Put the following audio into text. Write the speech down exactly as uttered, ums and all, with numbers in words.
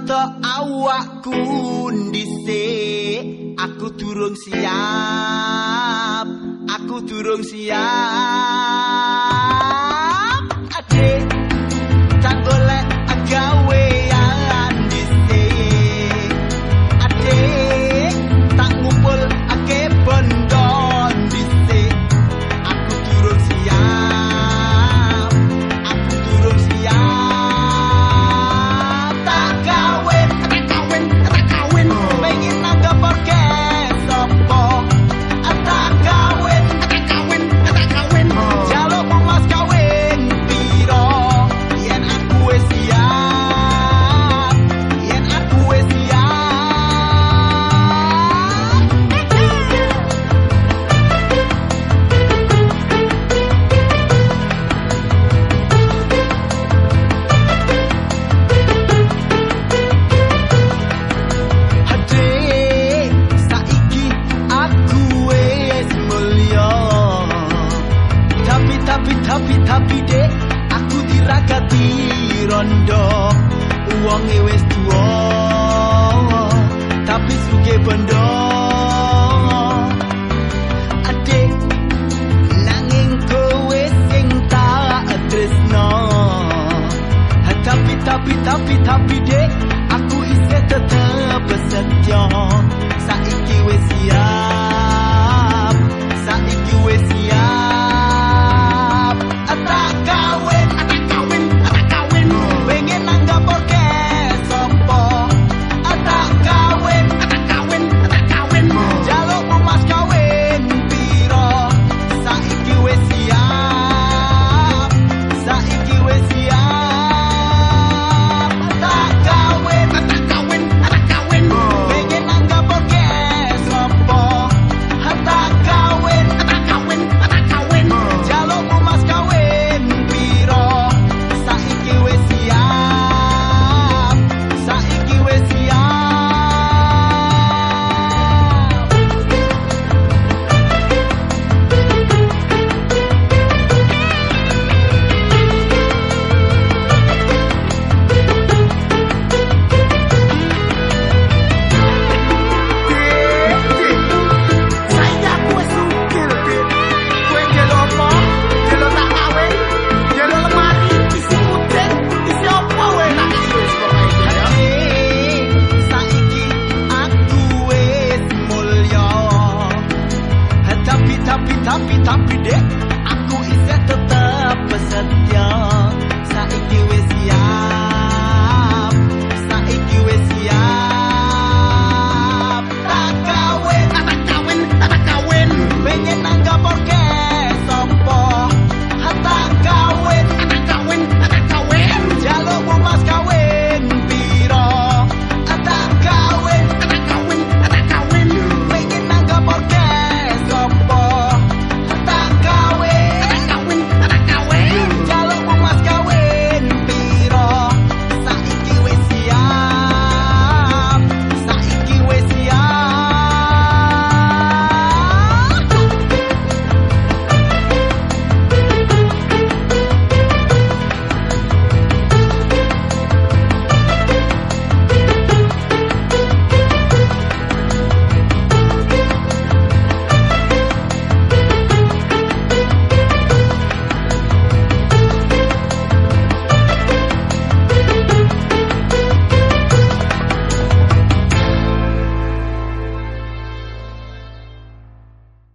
nata awakku dhisik, aku durung siap, aku durung siap. Adik, tak golek gawean dhisik. Adik, tak ngumpul ake bondo dhisik. Aku durung siap, aku durung siap. Tak kawin, tak kawin, tak kawin. Pengen nanggap orkes sopo. Tak kawin, tak kawin, tak kawin. Jaluk mas kawin piro. Yen aku wis siap, yen aku wis siap. Adik, saiki aku wis mulya. Tapi tapi tapi tapi dek, aku diragati rondo. Uwonge wis tuwa, tapi sugih bondo. Adik, nanging kowe sing tak tresno. Tapi tapi tapi tapi dek, aku isih tetep setya. Saiki wis siap, saiki wis